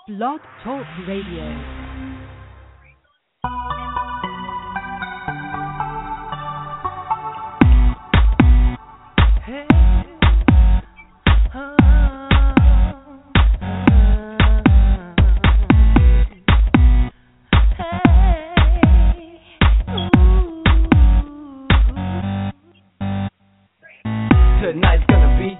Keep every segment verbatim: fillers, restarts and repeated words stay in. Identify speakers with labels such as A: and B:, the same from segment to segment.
A: Blog Talk Radio.
B: Tonight's gonna be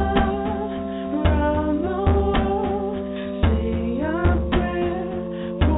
C: Say a prayer.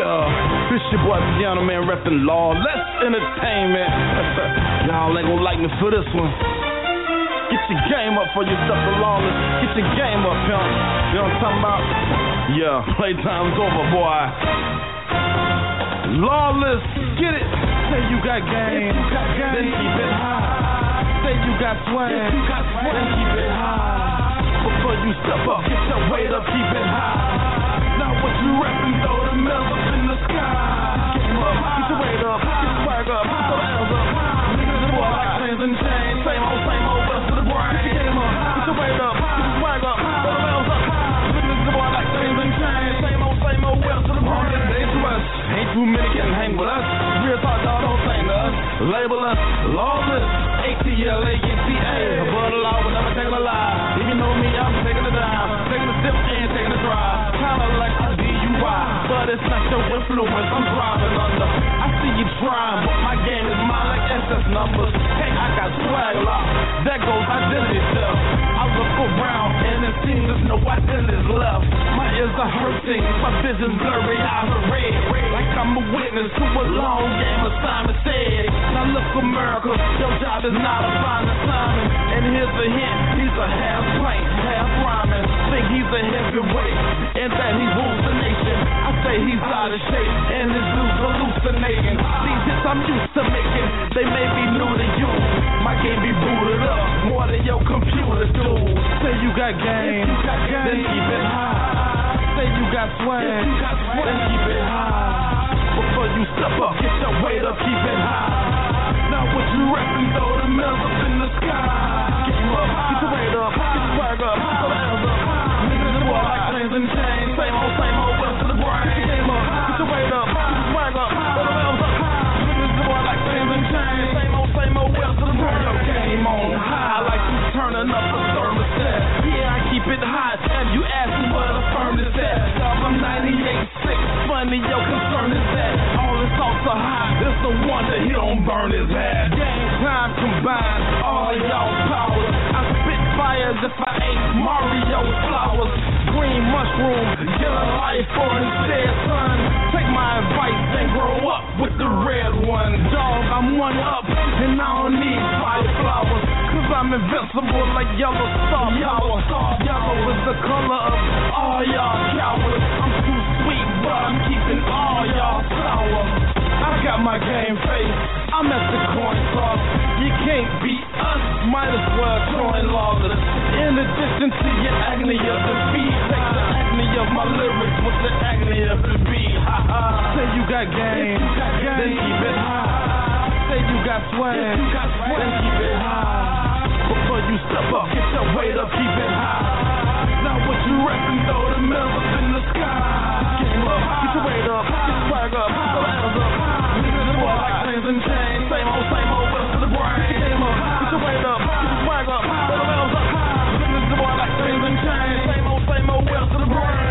C: Yeah, this your boy Piano Man reppin' Lawless Entertainment. Y'all ain't gonna like me for this one. Get your game up for yourself, the Lawless. Get your game up, pimp. You know what I'm talking about? Yeah, playtime's over, boy. Lawless, get it. Say you got game, you got game. Then keep it high. Say you got swag, you got swag. Then keep it high. Before you step up, get your weight up, keep it high. Now what you reppin', throw the mills up in the sky. Game up, get your weight up, get your swag up, throw the L's up. Niggas boy like chains and chains, same old, same old, bust to the brain. Get your game up, get your weight up, get your swag up, throw the L's up. Niggas boy like chains and chains, same old, same old, bust to the brain. Dangerous, ain't too many can hang with us. Real talk, dog, don't sing to us. Label us Lawless, A T L A N T A. Above the law, but never taking a lie. If you know me, I'm taking a dime, taking a sip and taking a drive. Kinda like a D U I, but it's not your influence I'm driving under. I see you trying, but my game is mine like S S numbers. Hey, I got swag lock, that goes identity theft. I look around and it seems there's no identities left. My ears are hurting, my vision's blurry, eyes are red. Like I'm a witness to a long game of Simon said. Now look, America, your job is not a fine assignment. And here's a hint, he's a half pint, half rhyming. Think he's a heavyweight, and that he rules the nation. I say he's out of shape, and his dudes hallucinating. These hits I'm used to making, they may be new to you. My game be booted up, more than your computer do. Say you got game, you got game. Then keep it high. Say you got swag, you got swag. Then keep it high. Before you step up, get your weight up, keep it high. Now what you reppin', throw the mills up in the sky. Game up, get your weight up, get your swag up, throw the L's up. Niggas boy like chains and chains, same old, same old, bust to the brain. Get your game up, get your weight up, get your swag up, throw the L's up. Niggas boy like chains and chains, same old, same old, bust to the brain. Your game on high, like you turning up a thermostat. Yeah, I keep it hot, and you ask me what a firm is at. I'm ninety-eight six, funny, your concern is that all his thoughts are high. It's no wonder he don't burn his head. Game time combined, all y'all powers. I spit fires if I ate Mario's flowers. Green mushroom, get a life for instead, son. Take my advice and grow up with the red one. Dog, I'm one up, and I don't need five flowers. Cause I'm invincible like yellow star power. Yellow is the color of all y'all cowards. I'm too sweet, but I'm keeping all y'all sour. I got my game face, I'm at the coin toss. You can't beat us, might as well join Lawless. In addition to your agony of defeat, take the agony of my lyrics with the agony of the beat. Ha ha. Say you got game, you got game. Then keep it high. Say you got swag, you got swag. Then keep it high. Before you step up, get your weight up, keep it high. Now what you reppin', throw the mills up in the sky. Game up, get your weight up, get your swag up, throw the L's up. Niggas boy like chains and chains, same old, same old, bust to the brain. Game up, get your weight up, get your swag up, throw the L's up. Niggas boy like chains and chains, same old, same old, bust to the brain.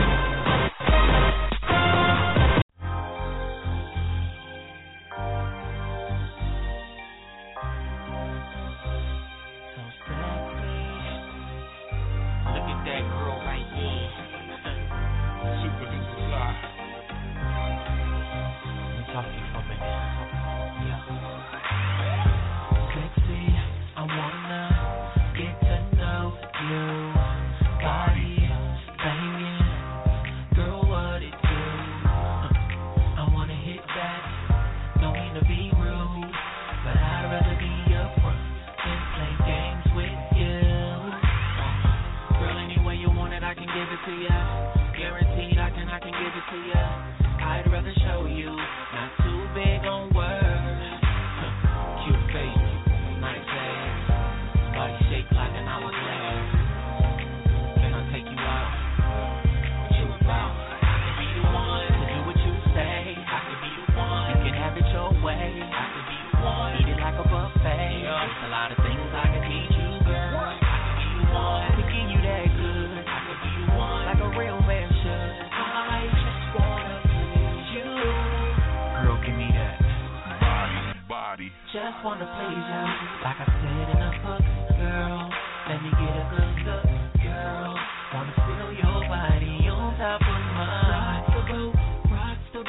D: Just wanna please you, like I said in the book, girl. Let me get a good look, girl. Wanna feel your body on top of mine. Rock the boat, rock the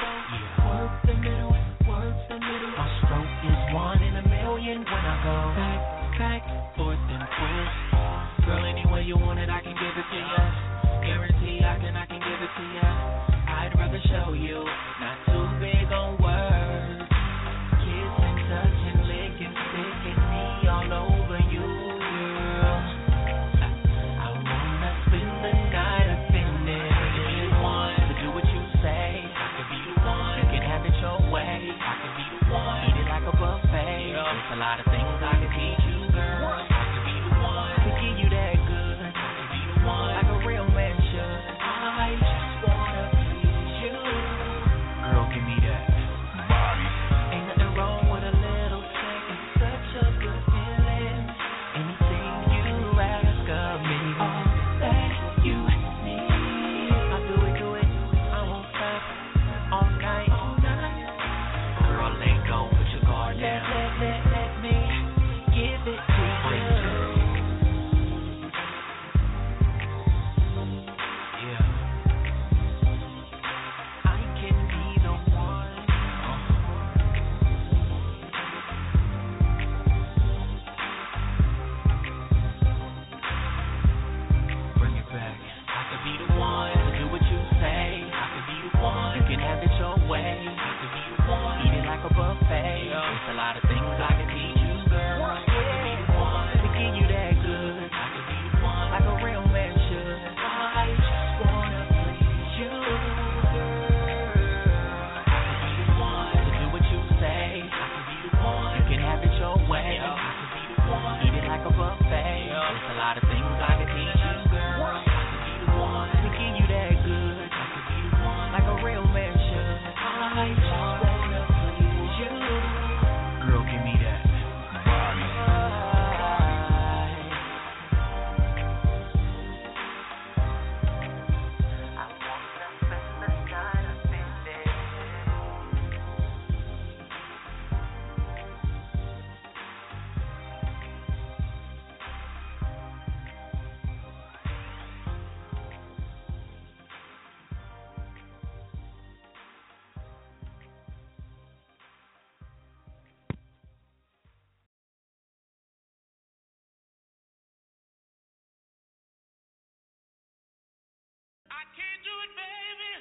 D: It's a lot of things I can teach you, girl. I could be the one to give you that good. I could be the one like a real man should. I just wanna please you. Girl, give me that body. Ain't nothing wrong with a little sex. It's such a good feeling. Anything you ask of me, all that you need. I do it, do it. I won't stop all night. All night. Girl, ain't gon' put your guard down. Let, let, let me give it to you. Yeah. I can be the one. Bring it back. I could be the one to do what you say. I could be the one. You can have it your way. I could be the one. Eat it like a buffet. It's a lot of things I can teach you, girl. I could be the one to give you that good. I could be the one like a real man should. I just wanna please you, girl. I could be the one to do what you say. I could be the one. You can have it your way. I could be the one. Eat it like a buffet. It's a lot of things I can teach you, girl. I could be the one to give you that good. I could be the one like a real man should. I just wanna please you. Girl, give me that body. I wanna spend the night up in there.
E: I can't do it, baby.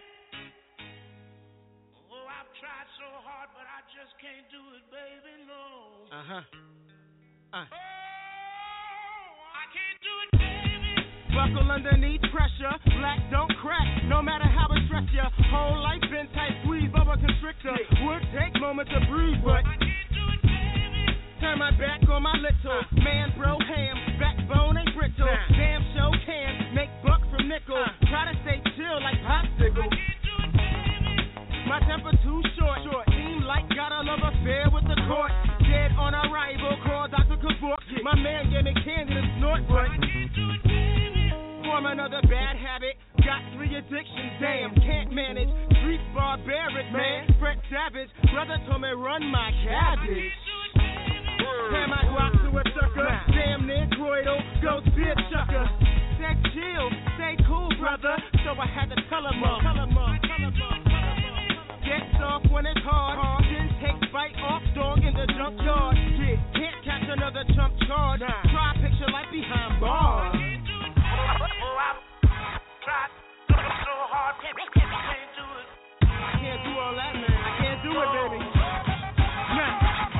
E: Oh, I've tried so hard, but I just can't do it, baby, no.
C: Uh-huh. Uh.
E: Oh, I can't do it, baby.
C: Buckle underneath pressure, black don't crack, no matter how it stress ya. Whole life been tight squeeze, bubble constrictor. Would take moments to breathe, but
E: I can't do it, baby.
C: turn my back on my little man, bro, ham, backbone ain't brittle. Damn show can make bucks from nickel. Try to stay chill like popsicle.
E: Can't do it, baby.
C: My temper too short. Seem like got a love affair with the court. Dead on arrival, call Doctor Kavort. My man gave me candy to snort, but
E: Can't do it, baby.
C: form another bad habit. Got three addictions, damn, can't manage. Streets barbaric, man. Fred Savage, brother told me run my cabbage.
E: Can't do it, baby.
C: Turn my guap to a sucker. Damn near Croydon, go spear chucker. Said chill, stay cool, brother. So I had to tell him up. Tell him up, tell him up, tell him up. Gets off when it's hard. Then takes bite off dog in the junkyard. Yeah, can't catch another chump charge. Try picture like behind bars.
E: Can't do it, baby. Oh, I've tried so hard, can't, can't do it.
C: I can't do all that, man. I can't do it, baby. Nah.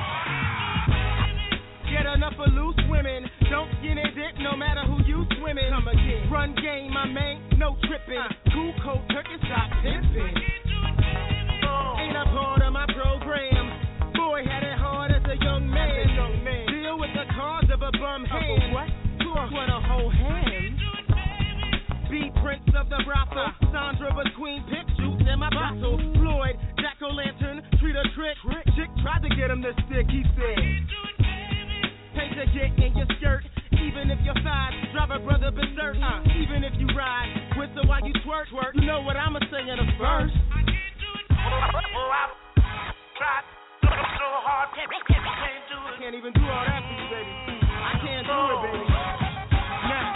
C: Get enough of loose women. Don't skinny dip, no matter who you swimming. Come again. Run game, my man, no tripping. Cool coat, turkey, stop pimping. Ain't a part of my program. Boy had it hard as a young man. Deal with the cause of a bum hand. What? Want a whole hand. Be prince of the brothel. Sandra was queen, pick juice in my bottle. Floyd, jack-o'-lantern, treat a trick. Chick tried to get him to stick, he said. Pay to get in your skirt. Even if you're five, drive a brother berserk. Uh, even if you ride, whistle while you twerk. twerk. You know what I'ma say in a verse.
E: Oh, I've tried so hard, can't, can't, can't do it.
C: I can't even do all that for you, baby. I can't do it, baby. Nah.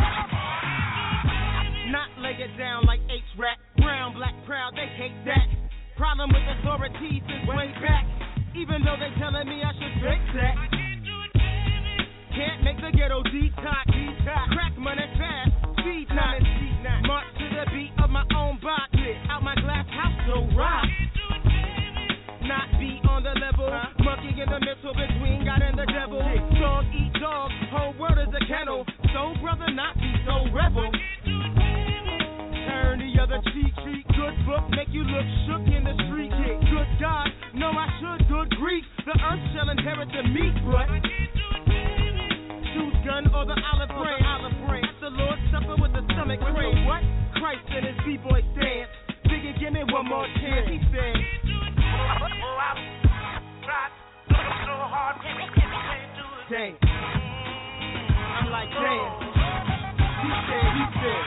C: Not lay it down like H-Rap. Brown, black, proud, they hate that. Problem with authorities is way back. Even though they telling me I should fix that. Can't make the ghetto detox. Crack money fast, speed not. March to the beat of my own box. Out my glass house, no rock. Not be on the level. Monkey in the middle between God and the devil. Dog eat dog, whole world is a kennel. So brother, not be so rebel. Turn the other cheek, cheek. Good book make you look shook in the street. Good God, no I should, good grief. The earth shall inherit the meat, but choose gun or the olive branch. At the Lord's Supper with the stomach cramp. What? Christ and his B-boy dance. Biggie, give me one more chance. He said,
E: Oh, I tried so hard, can't do it.
C: damn. I'm like, damn. He said, he said.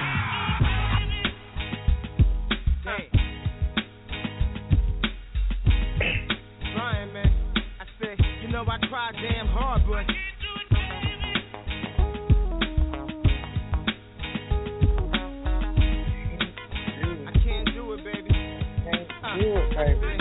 C: Damn. Trying, man. I said, you know I cried damn hard, but I can't do it, baby.
F: Can't do it, baby.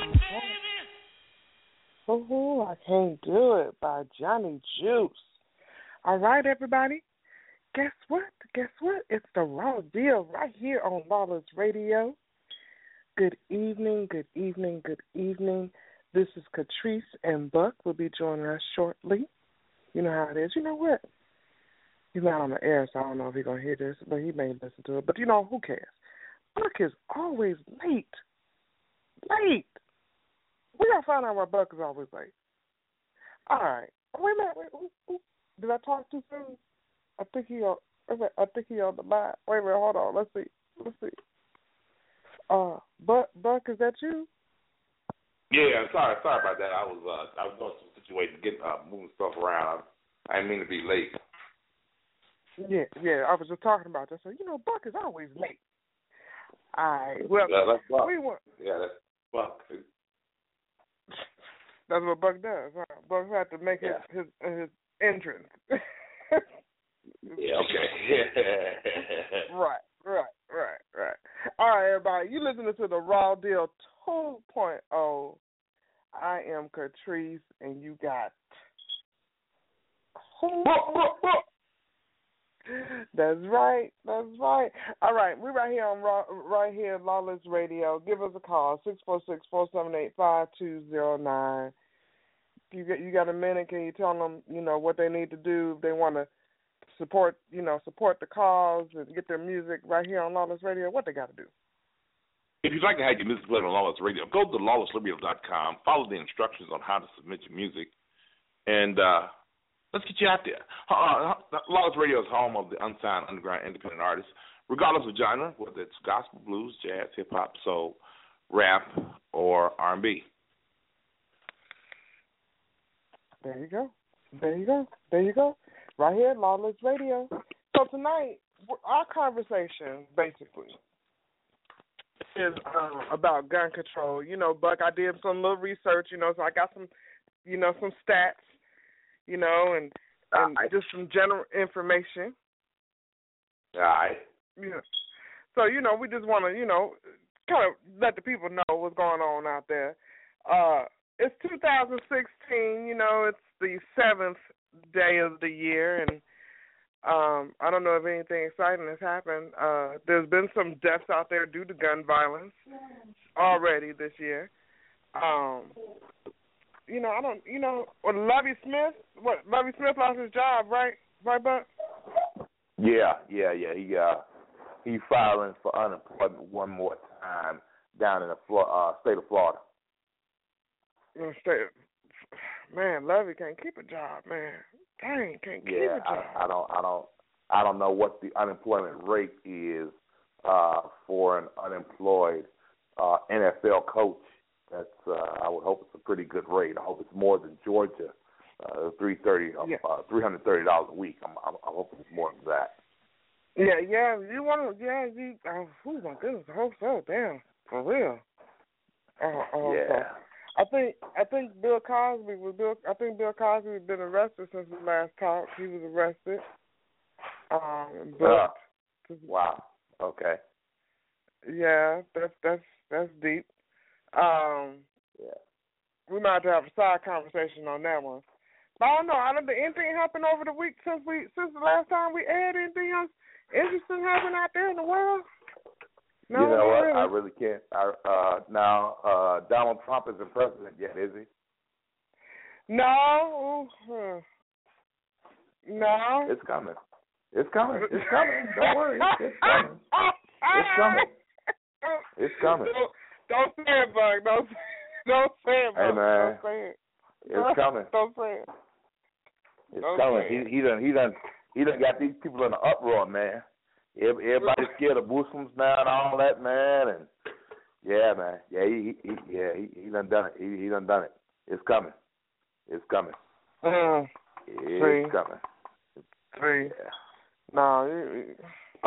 F: Oh, I Can't Do It by Johnny Juice. All right, everybody. Guess what? Guess what? It's the Raw Deal right here on Lawless Radio. Good evening, good evening, good evening. This is Catrice, and Buck will be joining us shortly. You know how it is. You know what? He's not on the air, so I don't know if he's going to hear this, but he may listen to it. But, you know, who cares? Buck is always late. Late. We got to find out why Buck is always late. All right. Wait a minute. Wait, ooh, ooh. Did I talk too soon? I think he on, I think he on the line. Wait a minute. Hold on. Let's see. Let's see. Uh, Buck, Buck, is that you?
G: Yeah, sorry, sorry about that. I was uh, I was going through a situation, getting uh, moving stuff around. I didn't mean to be late.
F: Yeah, yeah. I was just talking about that. So you know, Buck is always late. All right. Well,
G: yeah, that's Buck.
F: we want.
G: Yeah, that's Buck.
F: That's what Buck does. Huh? Buck had to make his
G: Yeah.
F: his, his entrance.
G: Yeah. Okay.
F: Right, right, right, right. All right, everybody. You listening to the Raw Deal two point oh. I am Catrice, and you got. That's right. That's right. All right, we're right here on Raw, right here at Lawless Radio. Give us a call six four six, four seven eight, five two zero nine. You got you got a minute? Can you tell them you know what they need to do if they want to support you know support the cause and get their music right here on Lawless Radio? What they got to do?
G: If you'd like to have your music played on Lawless Radio, go to lawless radio dot com. Follow the instructions on how to submit your music, and uh, let's get you out there. Uh, Lawless Radio is home of the unsigned underground independent artists, regardless of genre, whether it's gospel, blues, jazz, hip hop, soul, rap, or R and B.
F: There you go. There you go. There you go. Right here, Lawless Radio. So tonight, our conversation basically is um, about gun control. You know, Buck, I did some little research. You know, so I got some, you know, some stats. You know, and and
G: right.
F: just some general information.
G: All right.
F: Yeah. So you know, we just want to, you know, kind of let the people know what's going on out there. Uh, It's two thousand sixteen, you know, it's the seventh day of the year, and um, I don't know if anything exciting has happened. Uh, there's been some deaths out there due to gun violence already this year. Um, you know, I don't, you know, or Lovie Smith, what, Lovie Smith lost his job, right? Right, Buck?
H: Yeah, yeah, yeah. He uh, he filing for unemployment one more time down in the uh, state of Florida.
F: Man, Lovey can't keep a job, man. Dang, can't keep
H: yeah,
F: a job.
H: I, I don't, I don't, I don't know what the unemployment rate is uh, for an unemployed uh, N F L coach. That's, uh, I would hope it's a pretty good rate. I hope it's more than Georgia, uh, three thirty,
F: yeah.
H: uh, three hundred thirty dollars a week. I'm, I'm, I hope it's more than that.
F: Yeah, yeah. You want to? Yeah, you. Oh, oh my goodness, I hope so. Damn, for real. Oh, oh,
H: yeah.
F: So. I think I think Bill Cosby was Bill. I think Bill Cosby has been arrested since the last talk. He was arrested. Um, but
H: uh, wow. Okay.
F: Yeah, that's that's that's deep. Um,
H: yeah.
F: We might have to have a side conversation on that one. But I don't know. I don't think anything happened over the week since we since the last time we aired. Anything else interesting happened out there in the world? No,
H: you know what?
F: really.
H: I really can't. I, uh, now, uh, Donald Trump isn't president yet, is he?
F: No. Uh, no.
H: It's coming. It's coming. It's coming. Don't worry. It's coming. It's coming. It's coming.
F: Don't, don't say it, Buck. Don't, don't say it, Buck.
H: Hey, man.
F: Don't say it.
H: It's coming.
F: Don't say it.
H: It's
F: Don't
H: coming.
F: say it.
H: He, he done. He done. He done got these people in an uproar, man. Everybody's scared of Muslims now and all that, man. And yeah, man. Yeah, he, he yeah, he, he done done it. He, he done done it. It's coming. It's coming.
F: Mm.
H: It's
F: See?
H: coming.
F: See?
H: Yeah.
F: No, you, you,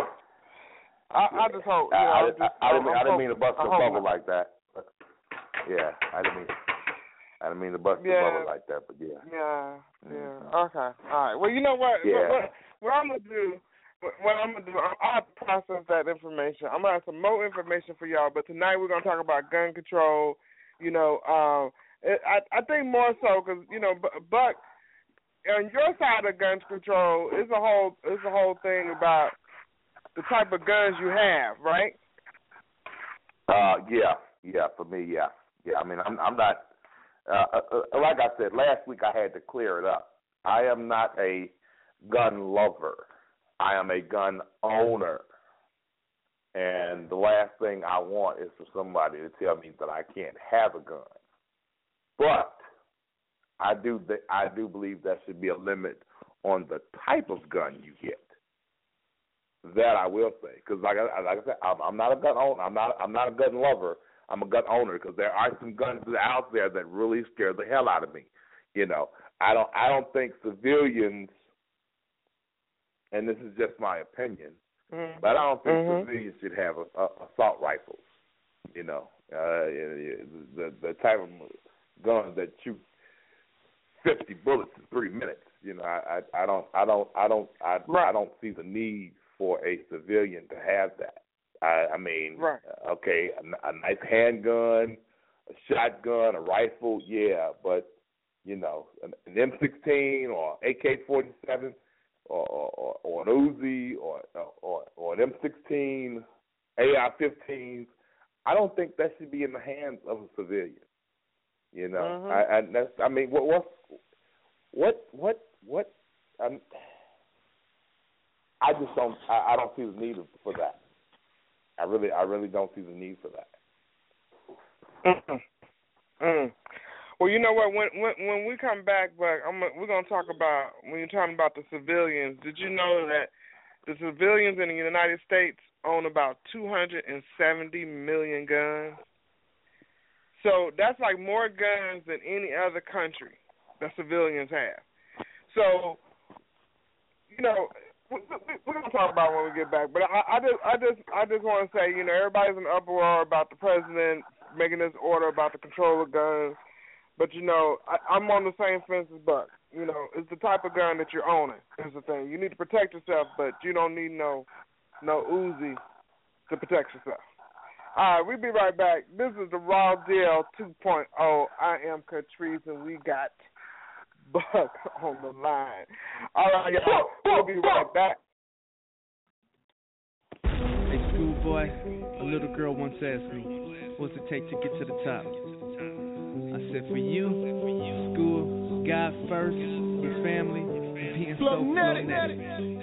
F: I, I just hope. You know,
H: I, I,
F: just,
H: I, I didn't mean. I didn't
F: hope,
H: mean to bust the bubble like that. But yeah, I didn't mean. I didn't mean to bust
F: yeah.
H: the bubble like that, but yeah.
F: Yeah, yeah.
H: Mm-hmm.
F: Okay, all right. Well, you know what?
H: Yeah.
F: What, what I'm gonna do? What, what I'm gonna do? I have to process that information. I'm gonna have some more information for y'all. But tonight we're gonna talk about gun control. You know, um, it, I I think more so because you know, Buck, on your side of gun control, it's a whole it's a whole thing about the type of guns you have, right?
H: Uh, yeah, yeah. For me, yeah, yeah. I mean, I'm I'm not. Uh, uh, like I said, last week I had to clear it up. I am not a gun lover. I am a gun owner. And the last thing I want is for somebody to tell me that I can't have a gun. But I do th- I do believe there should be a limit on the type of gun you get. That I will say, because like I, like I said, I'm, I'm not a gun owner. I'm not I'm not a gun lover. I'm a gun owner because there are some guns out there that really scare the hell out of me. You know, I don't I don't think civilians, and this is just my opinion, mm-hmm. but I don't think mm-hmm. civilians should have a, a, assault rifles. You know, uh, the the type of guns that shoot fifty bullets in three minutes. You know, I, I, I don't I don't I don't I, right. I don't see the need for a civilian to have that. I, I mean,
F: right.
H: okay, a, a nice handgun, a shotgun, a rifle, yeah, but, you know, an, an M sixteen or A K forty-seven or, or, or an Uzi or, or, or an M sixteen, A R fifteen, I don't think that should be in the hands of a civilian. You know, mm-hmm. I, I, that's, I mean, what, what, what, what, what, um, I just don't, I, I don't see the need for that. I really, I really don't see the need for that.
F: Mm-hmm. Mm. Well, you know what? When when when we come back, but I'm we're gonna talk about when you're talking about the civilians. Did you know that the civilians in the United States own about two hundred seventy million guns? So that's like more guns than any other country that civilians have. So, you know. We're gonna talk about it when we get back, but I, I just, I just, I just want to say, you know, everybody's in uproar about the president making this order about the control of guns, but you know, I, I'm on the same fence as Buck. You know, it's the type of gun that you're owning. Is the thing. You need to protect yourself, but you don't need no, no Uzi to protect yourself. All right, we'll be right back. This is the Raw Deal two point oh. I am Catrice, and we got Buck on the line. All right, y'all. We'll be right back.
I: Hey, schoolboy, a little girl once asked me, what's it take to get to the top? I said, for you, school, God first, your family, and being so phlonetic.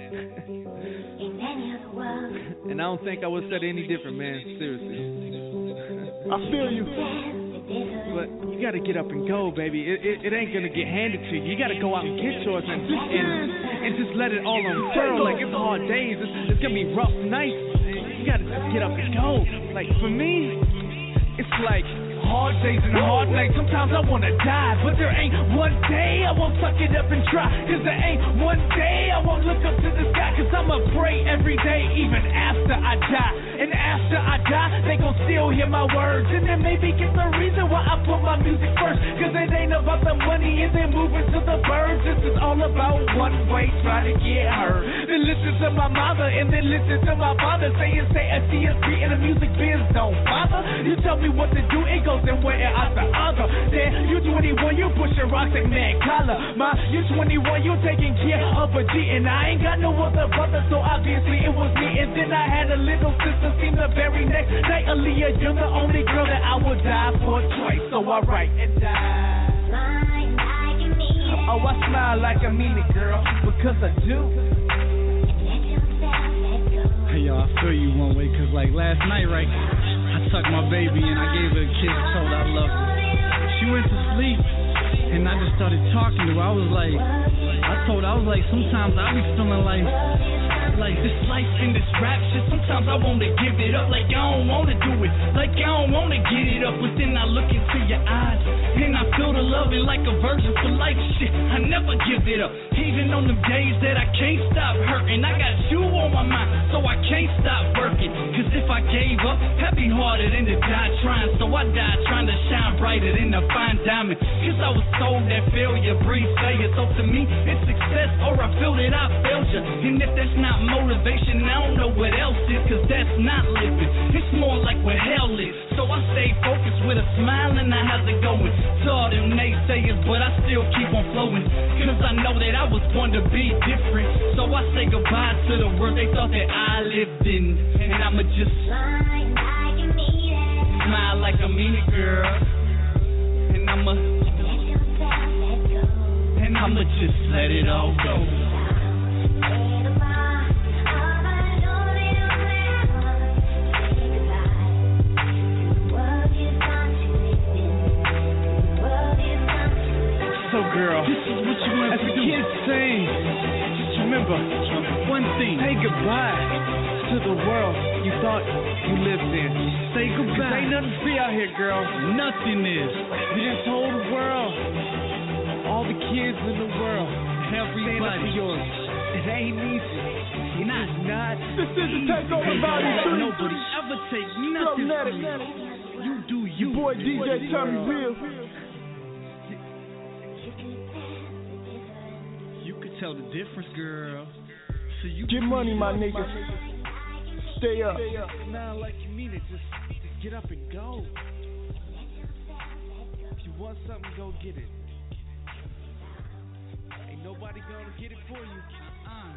I: And I don't think I would have said any different, man, seriously. I feel you. But you got to get up and go, baby. It, it, it ain't going to get handed to you. You got to go out and get yours and, and, and just let it all unfurl. Like, it's hard days. It's, it's going to be rough nights. You got to just get up and go. Like, for me, it's like hard days and hard nights. Sometimes I want to die, but there ain't one day I won't suck it up and try. Because there ain't one day I won't look up to the sky. Because I'ma pray every day, even after I die. And after I die, they gon' still hear my words. And then maybe get the reason why I put my music first. Cause it ain't about the money and then moving to the birds. This is all about one way, try to get heard. Then listen to my mother and then listen to my father saying, say a C S P and the music biz don't bother. You tell me what to do, it goes and wear it out the other. Then you twenty-one, you pushing rocks like man collar. My, you twenty-one, you taking care of a G. And I ain't got no other brother, so obviously it was me. And then I had a little sister, seen the very next night. Aaliyah, you're the only girl that I would die for twice. So I write and die. Oh, I smile like I mean it, girl, because I do.
J: Hey, yo, I feel you one way, because like last night, right, I tucked my baby and I gave her a kiss, told her I loved her. She went to sleep, and I just started talking to her, I was like, I told her, I was like, sometimes I be feeling like, like this life and this rap shit, sometimes I wanna give it up, like I don't wanna do it, like I don't wanna get it up, but then I look into your eyes, and I feel the loving like a virgin for life shit, I never give it up, even on the days that I can't stop hurting, I got you on my mind, so I can't stop working, cause if I gave up, that'd be harder than to die trying, so I died trying to shine brighter than a fine diamond, cause I was told that failure breeds failure, so to me, it's success, or I feel that I failed you, and if that's not motivation, I don't know what else is, cause that's not living, it's more like what hell is, so I stay focused with a smile and I how's it going, to all them naysayers, but I still keep on flowing, cause I know that I was born to be different, so I say goodbye to the world they thought that I lived in, and I'ma just smile like I mean it, girl, and I'ma, and I'ma just let it all go.
I: So girl, this is what you want as the kids say. Just remember one thing: say goodbye to the world you thought you lived in. Say goodbye. Ain't nothing free out here, girl. Nothing is. You just told the world, all the kids in the world, everybody yours. It ain't easy. It's not. Not. This isn't take over body. Nobody ever take nothing from you. You do you. Your boy D J Tommy Real. Tell the difference, girl. So you get money, my nigga. Stay up. Nah, like you mean it. Just, just get up and go. If you want something, go get it. Ain't nobody gonna get it for you. Uh-uh.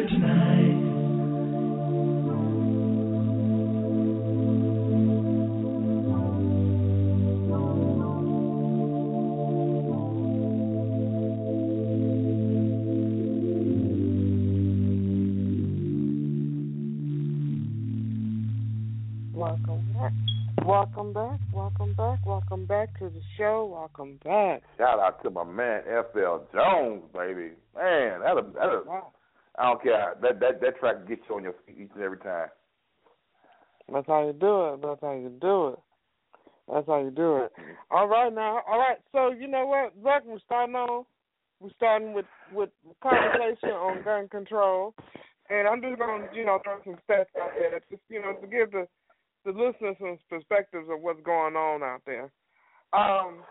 J: tonight.
F: Welcome back. Welcome back. Welcome back. Welcome back to the show. Welcome back.
H: Shout out to my man F L Jones, baby. Man, that a, that a,
F: Wow.
H: I don't care. That that that track gets you on your feet each and every time.
F: That's how you do it. That's how you do it. That's how you do it. All right now. All right. So you know what, Buck, we're starting on. We're starting with with conversation on gun control, and I'm just gonna you know throw some stats out there, just you know to give the the listeners some perspectives of what's going on out there. Um,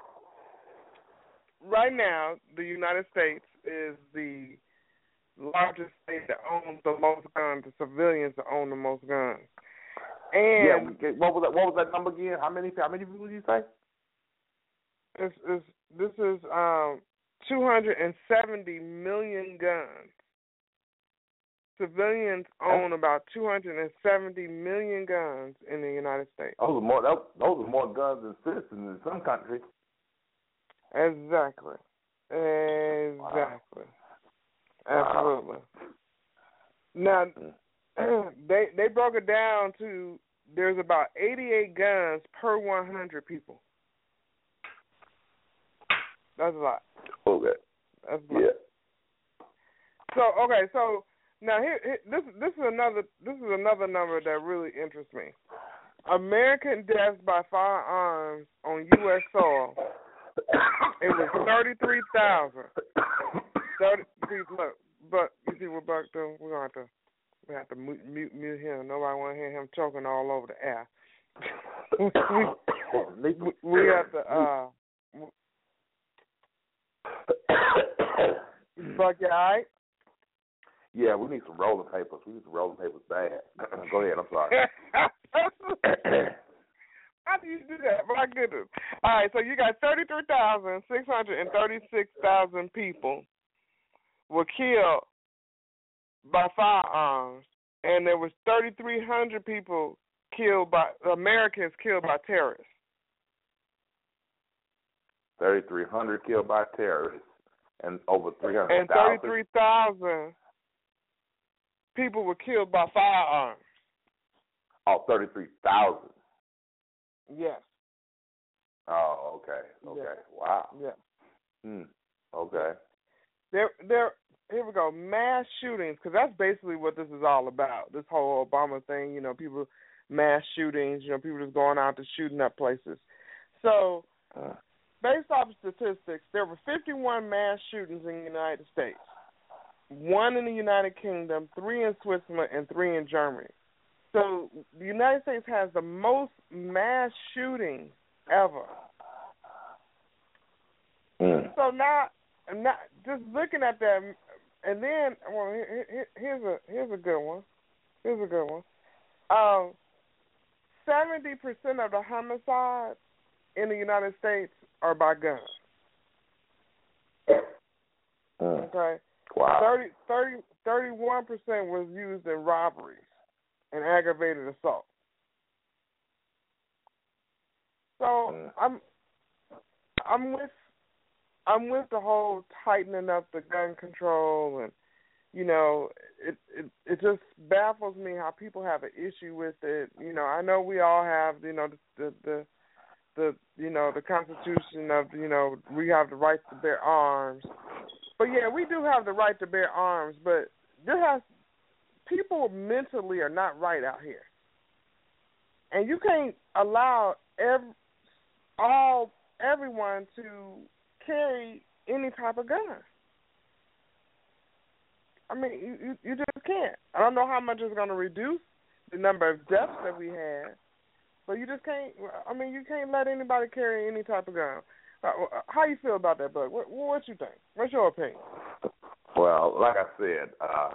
F: right now, the United States is the largest state that owns the most guns, the civilians that own the most guns. And
H: yeah, we, what was that? What was that number again? How many? How many people did you say?
F: It's, it's, this is um, two hundred seventy million guns. Civilians own about two hundred seventy million guns in the United States.
H: Those are more. Those are more guns than citizens in some countries.
F: Exactly. Exactly.
H: Wow.
F: Absolutely. Now, they they broke it down to there's about eighty-eight guns per one hundred people. That's a lot.
H: Okay.
F: That's a lot.
H: Yeah.
F: So okay, so now here, here this this is another this is another number that really interests me. American deaths by firearms on U S soil. It was thirty-three thousand. Thirty. Look, but you see what Buck do? We're gonna have to we have to mute, mute mute him. Nobody want to hear him choking all over the air. we, we, we have to. Uh, Buck, you all right?
H: Yeah, we need some rolling papers. We need some rolling papers bad. Go ahead. I'm sorry.
F: How do you do that? My goodness. All right, so you got thirty-three thousand six hundred thirty-six thousand people were killed by firearms, and there was thirty-three hundred people killed by, Americans killed by terrorists.
H: thirty-three hundred killed by terrorists, and over three hundred
F: And thirty-three thousand people were killed by firearms.
H: Oh, thirty-three thousand.
F: Yes.
H: Oh, okay. Okay.
F: Yes.
H: Wow.
F: Yeah.
H: Hmm. Okay.
F: There, there. Here we go. Mass shootings, because that's basically what this is all about. This whole Obama thing, you know, people, mass shootings, you know, people just going out to shooting up places. So,
H: uh.
F: based off of statistics, there were fifty-one mass shootings in the United States, one in the United Kingdom, three in Switzerland, and three in Germany. So the United States has the most mass shootings ever.
H: Mm.
F: So now, now, just looking at that, and then well, here, here's a here's a good one. Here's a good one. Um, seventy percent of the homicides in the United States are by guns.
H: Mm.
F: Okay.
H: Wow.
F: thirty, thirty, thirty-one percent was used in robberies and aggravated assault. So
H: mm.
F: I'm I'm with I'm with the whole tightening up the gun control, and you know, it it it just baffles me how people have an issue with it. You know, I know we all have, you know, the the the you know, the Constitution of, you know, we have the right to bear arms. But yeah, we do have the right to bear arms, but there has people mentally are not right out here. And you can't allow every, all everyone to carry any type of gun. I mean, you, you, you just can't. I don't know how much it's going to reduce the number of deaths that we had, but you just can't. I mean, you can't let anybody carry any type of gun. How you feel about that, Bud? What, what you think? What's your opinion?
H: Well, like I said, uh,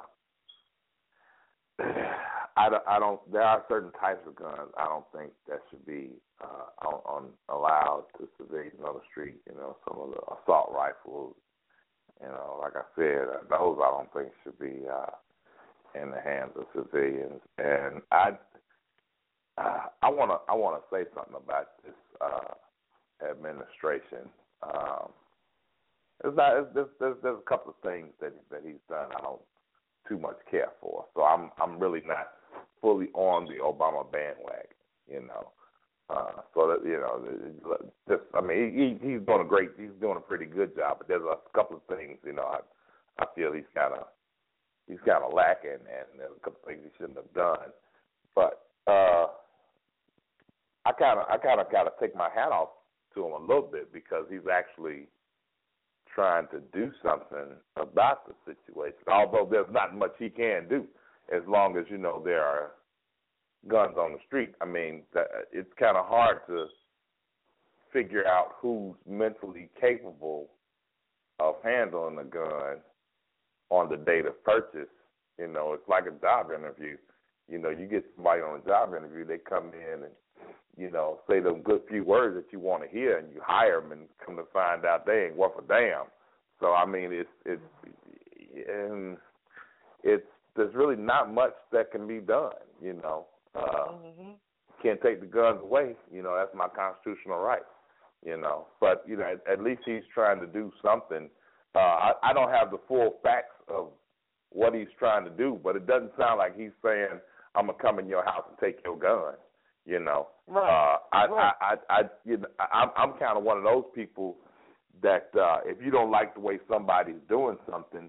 H: I, don't, I don't. There are certain types of guns I don't think that should be uh, on, on allowed to civilians on the street. You know, some of the assault rifles. You know, like I said, those I don't think should be uh, in the hands of civilians. And I, uh, I want to, I want to say something about this uh, administration. Um, it's not. It's, there's, there's, there's a couple of things that that he's done I don't too much care for. So I'm, I'm really not fully on the Obama bandwagon. You know. Uh, so that you know, just I mean, he, he's doing a great, he's doing a pretty good job. But there's a couple of things, you know, I, I feel he's kind of, he's kind of lacking, and there's a couple of things he shouldn't have done. But uh, I kind of, I kind of got to take my hat off to him a little bit because he's actually trying to do something about the situation. Although there's not much he can do, as long as you know there are guns on the street. I mean, it's kind of hard to figure out who's mentally capable of handling a gun on the date of purchase. You know, it's like a job interview. You know, you get somebody on a job interview, they come in and, you know, say them good few words that you want to hear, and you hire them, and come to find out they ain't worth a damn. So, I mean, it's, it's, and it's, there's really not much that can be done, you know. Uh, mm-hmm. Can't take the guns away, you know, that's my constitutional right, you know. But, you know, at, at least he's trying to do something. Uh, I, I don't have the full facts of what he's trying to do, but it doesn't sound like he's saying, I'm going to come in your house and take your gun, you know.
F: Right.
H: Uh, I,
F: right.
H: I, I, I, you know, I'm, I'm kind of one of those people that uh, if you don't like the way somebody's doing something,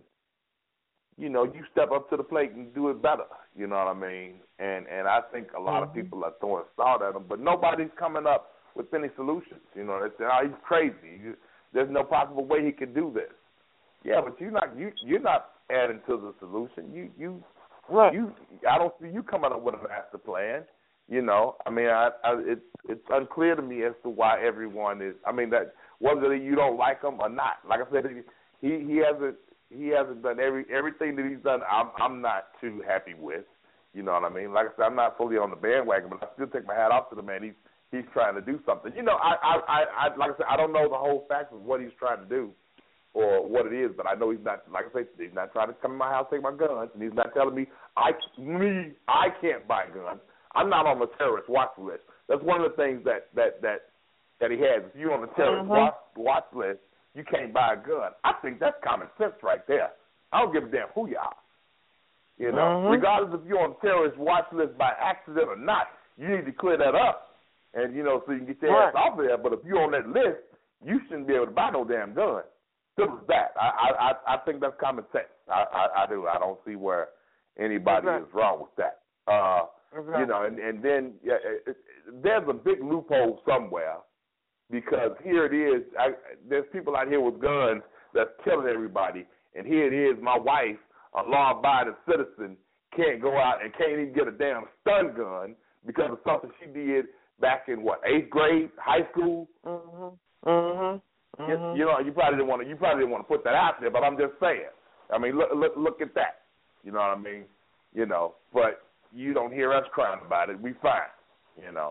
H: you know, you step up to the plate and do it better. You know what I mean? And and I think a lot mm-hmm. of people are throwing salt at him, but nobody's coming up with any solutions. You know, they say, oh, he's crazy. You, there's no possible way he could do this. Yeah, but you're not you you're not adding to the solution. You you
F: right.
H: you I don't see you coming up with a master plan. You know, I mean, I, I it's it's unclear to me as to why everyone is. I mean, that whether you don't like him or not. Like I said, he he hasn't. He hasn't done every everything that he's done. I'm I'm not too happy with, you know what I mean. Like I said, I'm not fully on the bandwagon, but I still take my hat off to the man. He's he's trying to do something. You know, I I, I, I like I said, I don't know the whole facts of what he's trying to do or what it is, but I know he's not. Like I said, he's not trying to come in my house, take my guns, and he's not telling me I me I can't buy guns. I'm not on the terrorist watch list. That's one of the things that that that that he has. If you're on the terrorist
F: uh-huh.
H: watch watch list, you can't buy a gun. I think that's common sense right there. I don't give a damn who you are. You know,
F: mm-hmm.
H: regardless if you're on the terrorist watch list by accident or not, you need to clear that up. And, you know, so you can get your
F: right.
H: ass off there. But if you're on that list, you shouldn't be able to buy no damn gun. Simple as that. I, I, I think that's common sense. I, I, I do. I don't see where anybody
F: exactly.
H: is wrong with that. Uh,
F: exactly.
H: You know, and, and then yeah, it, it, there's a big loophole somewhere. Because here it is, I, there's people out here with guns that's killing everybody, and here it is, my wife, a law-abiding citizen, can't go out and can't even get a damn stun gun because of something she did back in what, eighth grade, high school.
F: Mm-hmm. Mm-hmm.
H: You,
F: mm-hmm.
H: you know, you probably didn't want to. You probably didn't want to put that out there, but I'm just saying. I mean, look, look, look at that. You know what I mean? You know, but you don't hear us crying about it. We fine. You know.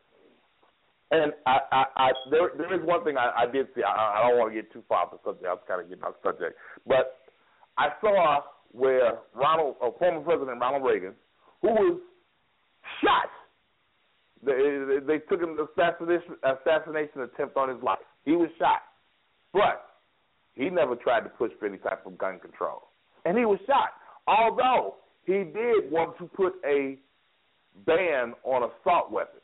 H: And I, I, I there, there is one thing I, I did see. I, I don't want to get too far off the subject. I was kind of getting off the subject, but I saw where Ronald, uh, former President Ronald Reagan, who was shot, they, they took an assassination, assassination attempt on his life. He was shot, but he never tried to push for any type of gun control, and he was shot. Although he did want to put a ban on assault weapons.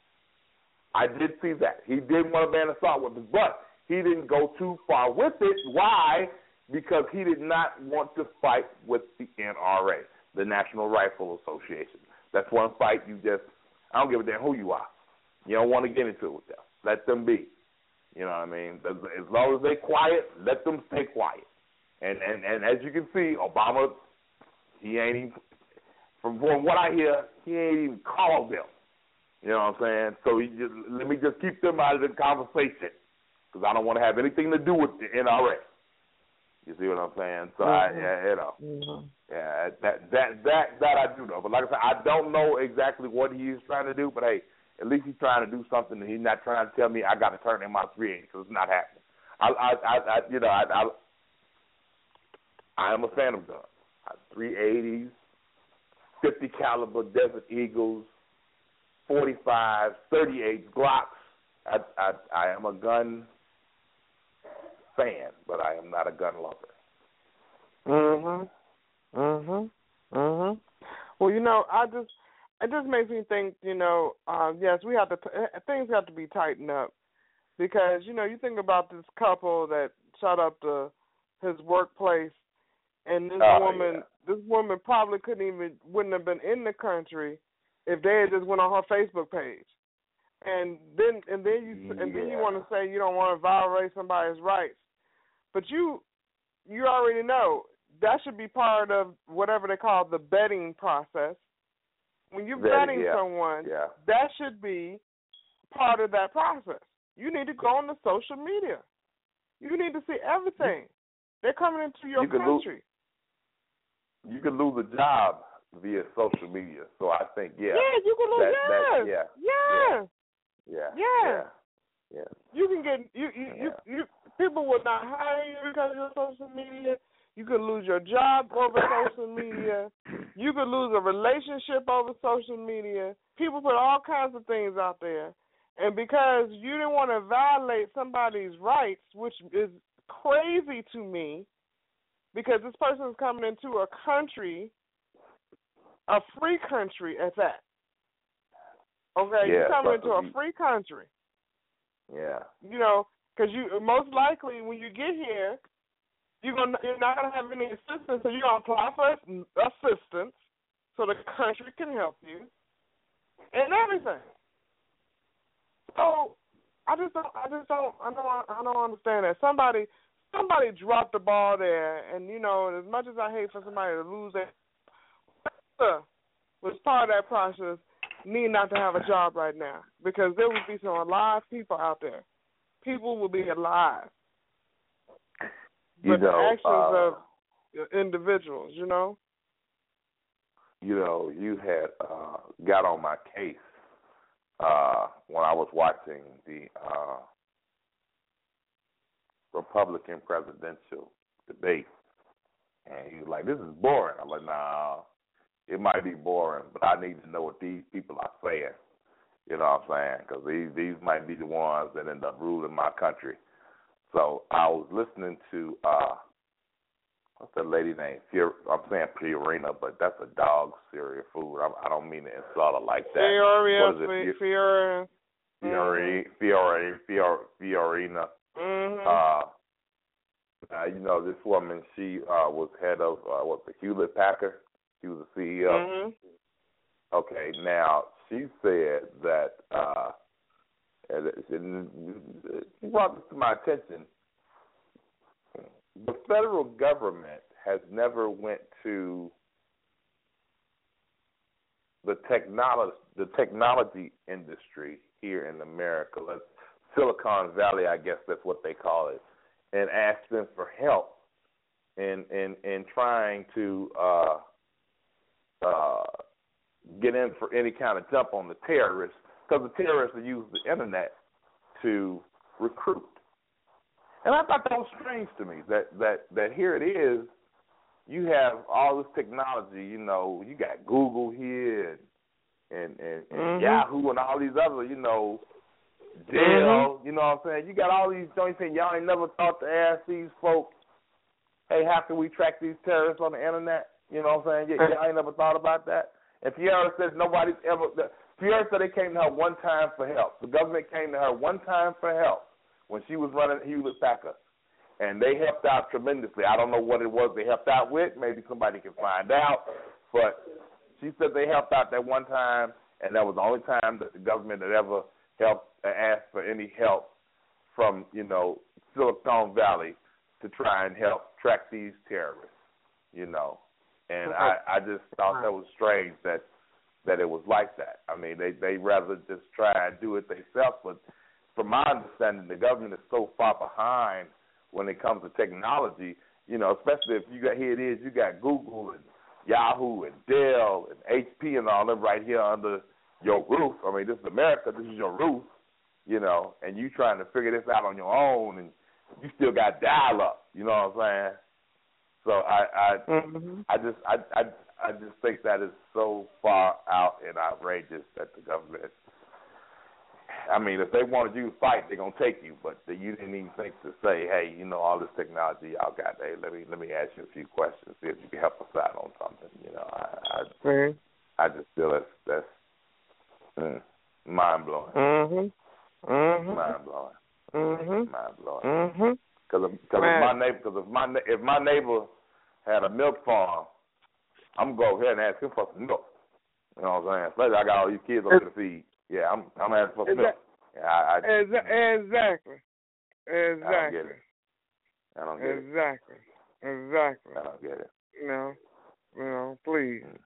H: I did see that. He did want to ban assault weapons, but he didn't go too far with it. Why? Because he did not want to fight with the N R A, the National Rifle Association. That's one fight you just, I don't give a damn who you are. You don't want to get into it with them. Let them be. You know what I mean? As long as they're quiet, let them stay quiet. And, and, and as you can see, Obama, he ain't even, from, from what I hear, he ain't even called them. You know what I'm saying? So he just, let me just keep them out of the conversation because I don't want to have anything to do with the N R A. You see what I'm saying? So mm-hmm. I, yeah, you know, mm-hmm. yeah, that that that that I do know. But like I said, I don't know exactly what he is trying to do. But hey, at least he's trying to do something. And he's not trying to tell me I got to turn in my three eighty because it's not happening. I, I, I, I you know, I, I, I am a fan of guns. three eighties, fifty caliber Desert Eagles, forty-fives, thirty-eights, Glocks. I, I, I am a gun fan, but I am not a gun lover.
F: Mhm. Mhm. Mhm. Well, you know, I just it just makes me think. You know, uh, yes, we have to. Things have to be tightened up because you know you think about this couple that shot up the his workplace, and this
H: oh,
F: woman,
H: yeah.
F: this woman probably couldn't even wouldn't have been in the country if they had just went on her Facebook page. And then and then you and then you
H: yeah.
F: want to say you don't want to violate somebody's rights, but you you already know that should be part of whatever they call the vetting process. When you're vetting, vetting
H: yeah.
F: someone,
H: yeah.
F: that should be part of that process. You need to go on the social media. You need to see everything. They're coming into your
H: you
F: country.
H: Lose, you can lose a job via social media. So I think, yeah.
F: Yeah, you can lose.
H: That,
F: yes.
H: that, yeah.
F: Yeah.
H: Yeah.
F: Yeah.
H: Yeah. Yeah.
F: You can get you you,
H: yeah.
F: you you people will not hire you because of your social media. You could lose your job over social media. You could lose a relationship over social media. People put all kinds of things out there. And because you didn't want to violate somebody's rights, which is crazy to me, because this person is coming into a country, a free country at that. Okay,
H: yeah,
F: you're coming into a
H: you,
F: free country.
H: Yeah.
F: You know, because you most likely when you get here, you're gonna you're not gonna have any assistance, so you're gonna apply for assistance so the country can help you and everything. So I just don't I just don't I don't I don't understand that. Somebody somebody dropped the ball there, and you know, as much as I hate for somebody to lose their was part of that process, need not to have a job right now because there would be some alive people out there. People will be alive.
H: You
F: but
H: know,
F: the actions
H: uh,
F: of individuals, you know?
H: You know, you had uh, got on my case uh, when I was watching the uh, Republican presidential debate. And he was like, this is boring. I'm like, nah, it might be boring, but I need to know what these people are saying. You know what I'm saying? Because these, these might be the ones that end up ruling my country. So I was listening to, uh, what's that lady name? Fior- I'm saying Fiorina, but that's a dog cereal food. I, I don't mean to insult her like that.
F: Fiorina, Fiorina.
H: Fiorina, Fiorina, Fiorina.
F: Mm-hmm.
H: Uh, uh, you know, this woman, she uh, was head of, uh, what, the Hewlett Packard? She was the C E O.
F: Mm-hmm.
H: Okay, now, she said that, uh, and she brought this to my attention. The federal government has never went to the technology the technology industry here in America, let's, Silicon Valley, I guess that's what they call it, and asked them for help in in, in trying to uh, uh, get in for any kind of jump on the terrorists. Because the terrorists use the internet to recruit. And I thought that was strange to me, that, that, that here it is, you have all this technology, you know, you got Google here and and, and, and mm-hmm. Yahoo and all these other, you know, Dell, mm-hmm. you know what I'm saying? You got all these joints and y'all ain't never thought to ask these folks, hey, how can we track these terrorists on the internet? You know what I'm saying? Yeah, y'all ain't never thought about that? And Fiora says nobody's ever... Fiora said they came to her one time for help. The government came to her one time for help when she was running Hewlett Packard. And they helped out tremendously. I don't know what it was they helped out with. Maybe somebody can find out. But she said they helped out that one time, and that was the only time that the government had ever helped uh, asked for any help from, you know, Silicon Valley to try and help track these terrorists, you know. And I, I just thought that was strange that that it was like that. I mean, they they rather just try and do it themselves. But from my understanding, the government is so far behind when it comes to technology, you know, especially if you got, here it is, you got Google and Yahoo and Dell and H P and all them right here under your roof. I mean, this is America, this is your roof, you know, and you trying to figure this out on your own, and you still got dial-up, you know what I'm saying? So I I, mm-hmm. I just I, I I just think that is so far out and outrageous that the government. I mean, if they wanted you to fight, they're gonna take you. But you didn't even think to say, "Hey, you know, all this technology y'all got. Hey, let me let me ask you a few questions, see if you can help us out on something." You know, I I,
F: mm-hmm.
H: I just feel that's that's mm, mind blowing.
F: Mhm. Mhm.
H: Mind blowing.
F: Mhm.
H: Mind blowing.
F: Mhm.
H: Because if, cause if my neighbor, because if my if my neighbor had a milk farm, I'm gonna go ahead and ask him for some milk. You know what I'm saying? Especially I got all these kids over to feed. Yeah, I'm I'm asking for some milk. Yeah, I, I,
F: exactly. Exactly.
H: I don't get it. I don't get
F: exactly.
H: it.
F: Exactly.
H: I don't get it.
F: No. No, please.
H: Mm.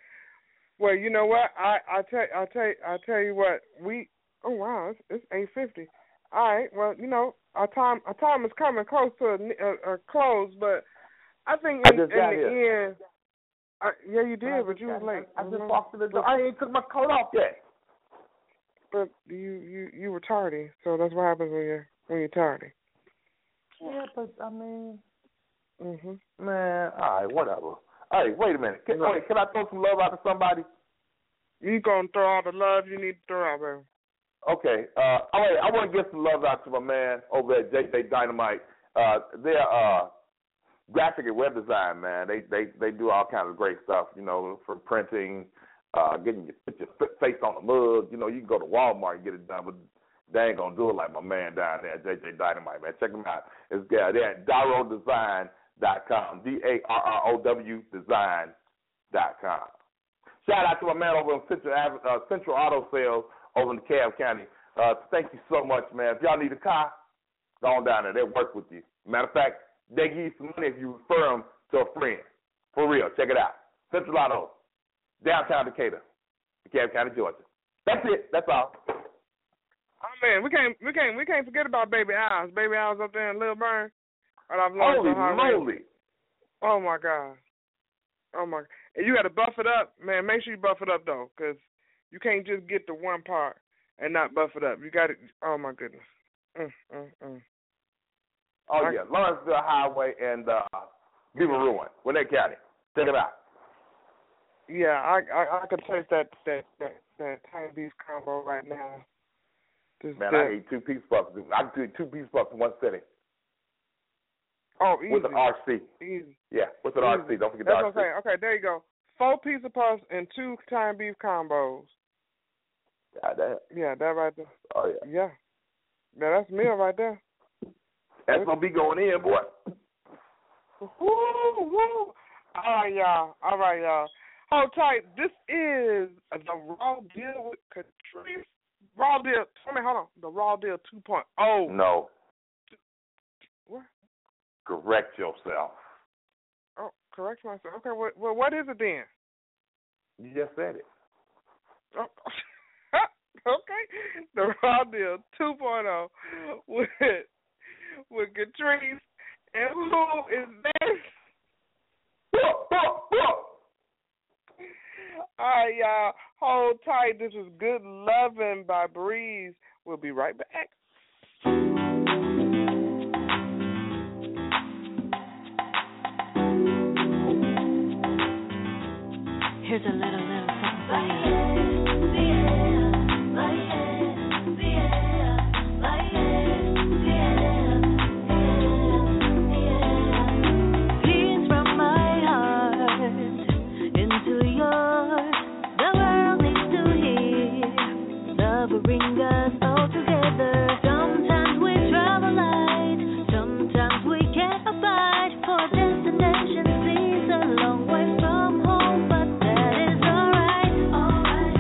F: Well, you know what? I I tell I tell I tell you what. We oh wow, it's, it's eight fifty. All right. Well, you know our time our time is coming close to a, a, a close, but I think in,
H: I just
F: in
H: got
F: the
H: here.
F: end. I, yeah, you did, but you was late.
H: I, I just walked to the door. I ain't took my coat off yet.
F: But you, you, you were tardy, so that's what happens when you're when you're tardy.
H: Yeah, but I mean,
F: mhm,
H: man, all right, whatever. Hey, wait a minute. Can, wait, can I throw some love out to somebody?
F: You gonna throw all the love you need to throw out, baby.
H: Okay. Uh, all right, I want to give some love out to my man over at J J Dynamite. Uh, they're uh, graphic and web design, man. They they they do all kinds of great stuff. You know, from printing. Uh, getting your, put your face on the mug, you know, you can go to Walmart and get it done, but they ain't gonna do it like my man down there at J J Dynamite, man. Check them out. It's yeah, they're at Darrow Design dot com, D A R R O W Design dot com. Shout out to my man over in Central, uh, Central Auto Sales over in DeKalb County. Uh, thank you so much, man. If y'all need a car, go on down there. They'll work with you. Matter of fact, they give you some money if you refer them to a friend. For real, check it out. Central Auto. Downtown Decatur, DeKalb County, Georgia. That's it. That's all.
F: Oh man, we can't, we can't, we can't forget about Baby Owls. Baby Owls up there in Little Burn.
H: Holy moly!
F: Oh my God. Oh my. And you got to buff it up, man. Make sure you buff it up though, because you can't just get the one part and not buff it up. You got to. Oh my goodness. Mm, mm, mm.
H: Oh
F: I,
H: yeah, Lawrenceville Highway and uh, Beaver Ruin, Gwinnett County. Check it out.
F: Yeah, I I, I could taste that that that, that tiny beef combo right now. Just
H: Man,
F: that.
H: I ate two piece puffs. I can do two piece puffs in one sitting.
F: Oh, easy.
H: With an R C.
F: Easy.
H: Yeah, with an
F: easy.
H: R C. Don't forget
F: That's
H: the R C.
F: What I'm saying. Okay, there you go. Four pizza puffs and two tiny beef combos.
H: Yeah, that.
F: Yeah, that right there.
H: Oh yeah.
F: Yeah. Yeah, that's a meal right there.
H: That's gonna be going in, boy.
F: Woo, woo. All right, y'all. All right, y'all. Hold tight. This is the Raw Deal with Catrice. Raw Deal. I mean, hold on. The Raw Deal two point oh.
H: No.
F: What?
H: Correct yourself.
F: Oh, correct myself. Okay, well, well what is it then?
H: You just said it.
F: Oh. Okay. The Raw Deal two point oh with, with Catrice. And who is this? All right, y'all. Hold tight. This is Good Lovin' by Breeze. We'll be right back.
A: Here's a little, little something for you. Bring us all together. Sometimes we travel light, sometimes we can't abide. For destination seems a long way from home, but that is alright. Alright.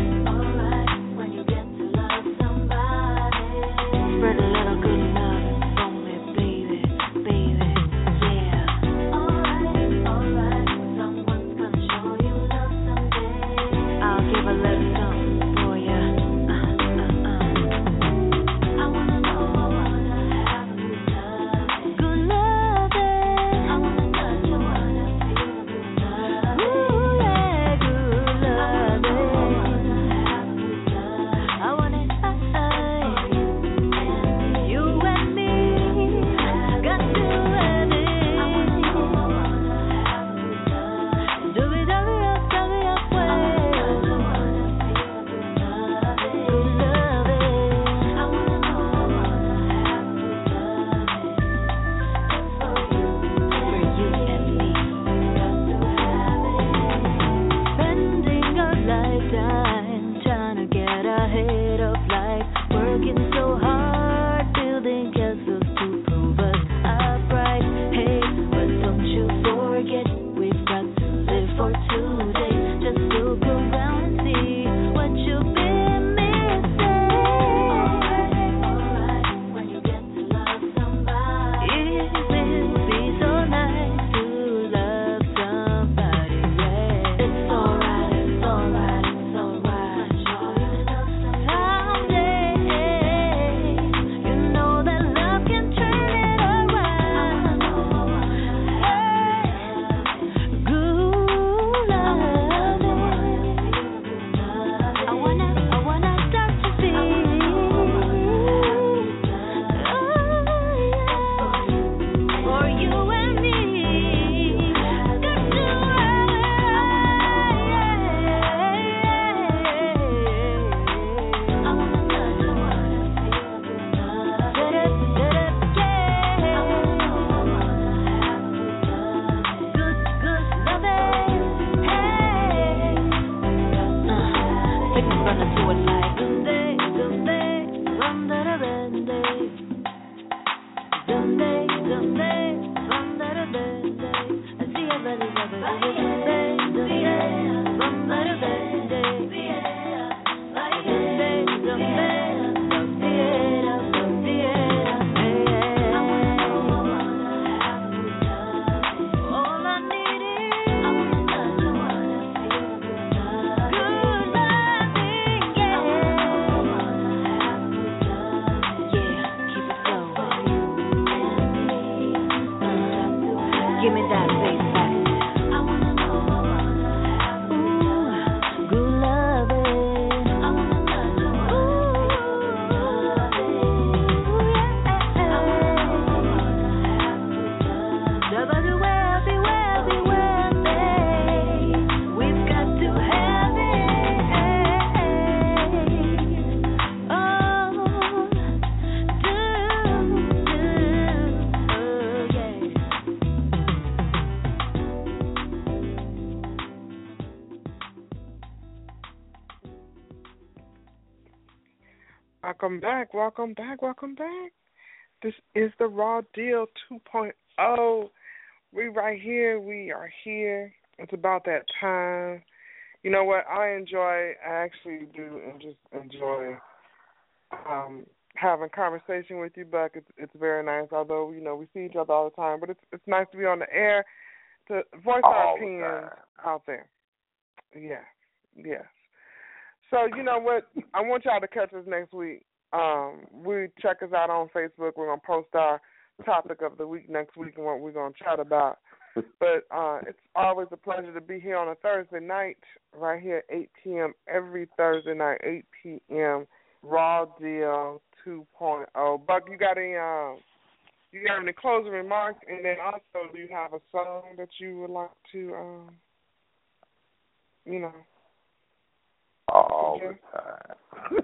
F: Welcome back, welcome back, welcome back. This is the Raw Deal two point oh. We right here, we are here. It's about that time. You know what? I enjoy, I actually do and just enjoy um, having conversation with you, Buck. It's, it's very nice, although, you know, we see each other all the time. But it's it's nice to be on the air to voice
H: all
F: our opinions out there. Yeah, yes. So, you know what? I want y'all to catch us next week. Um, we check us out on Facebook. We're going to post our topic of the week next week and what we're going to chat about. But uh, it's always a pleasure to be here on a Thursday night, right here at eight p.m. every Thursday night, eight p.m. Raw Deal two point oh. Buck, you got any, uh, you got any closing remarks? And then also, do you have a song that you would like to, um, you know,
H: all the time.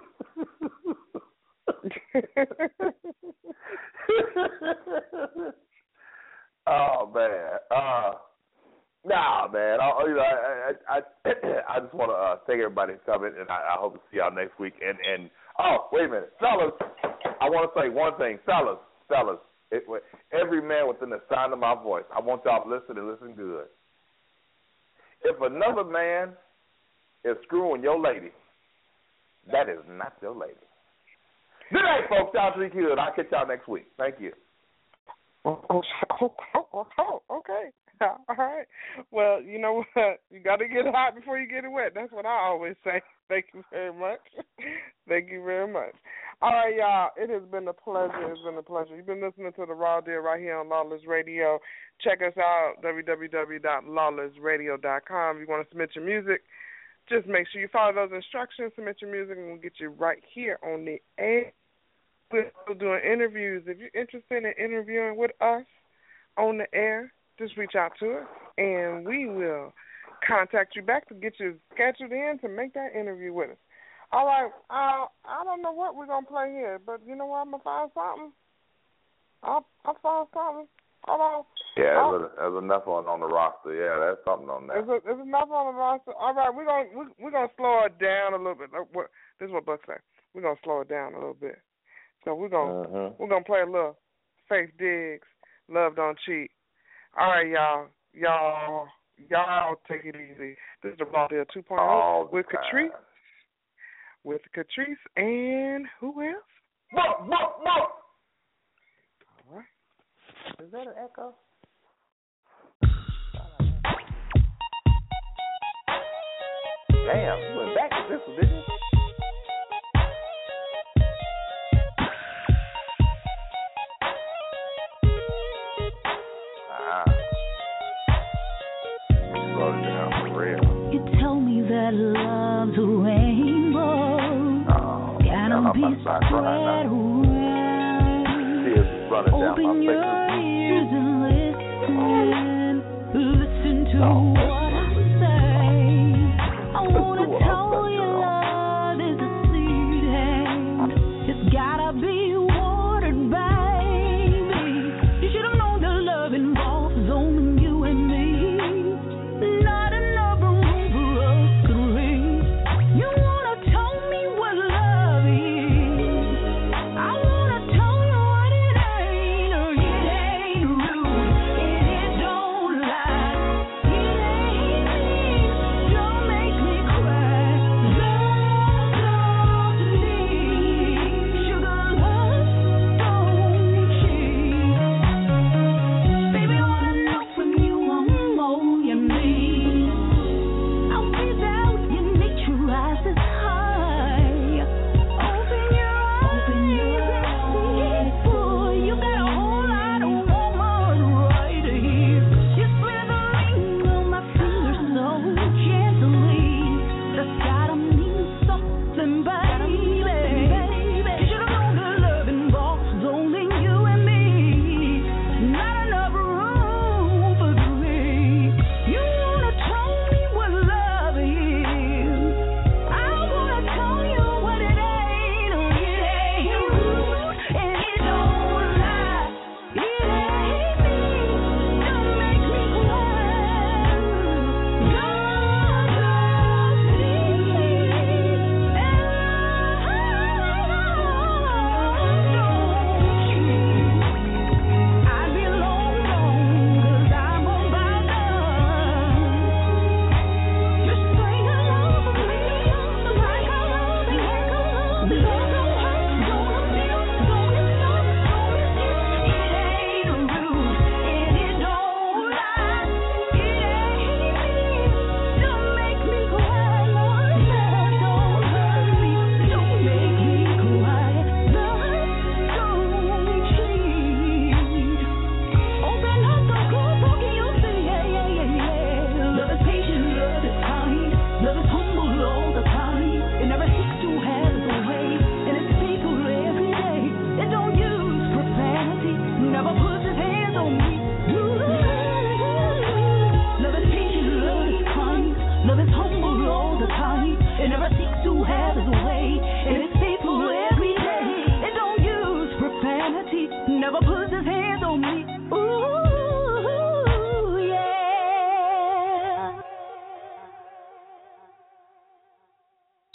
H: Oh man, uh, nah, man. I, you know, I, I, I, I just want to uh, thank everybody for coming, and I, I hope to see y'all next week. And, and oh, wait a minute, fellas, I want to say one thing, fellas, fellas. It, every man within the sound of my voice, I want y'all to listen and listen good. If another man is screwing your lady, that is not your lady. Good night, folks. Y'all be good. I'll catch y'all next week. Thank you.
F: Okay. All right. Well, you know what? You got to get hot before you get it wet. That's what I always say. Thank you very much. Thank you very much. All right, y'all. It has been a pleasure. It's been a pleasure. You've been listening to The Raw Deal right here on Lawless Radio. Check us out, w w w dot lawless radio dot com. If you want to submit your music, just make sure you follow those instructions, submit your music, and we'll get you right here on the air. We're still doing interviews. If you're interested in interviewing with us on the air, just reach out to us, and we will contact you back to get you scheduled in to make that interview with us. All right, uh, I don't know what we're going to play here, but you know what? I'm going to find something. I'll, I'll find something. Hold on.
H: Yeah, there's, a, there's enough on, on the roster. Yeah, there's something on there.
F: There's, a, there's enough on the roster. All right, we're going we, we're gonna slow it down a little bit. This is what Buck said. We're going to slow it down a little bit. So we're gonna uh-huh. we're gonna play a little Faith Diggs, Love Don't Cheat. All right, y'all, y'all, y'all take it easy. This is the Raw Deal two point oh with Catrice, with Catrice, and who else?
H: Whoa, whoa, whoa.
F: All right. Is that an echo?
H: Damn, you went back to this one, didn't you?
A: Love's a rainbow, oh, gotta be spread around. Open your ears and listen, listen to what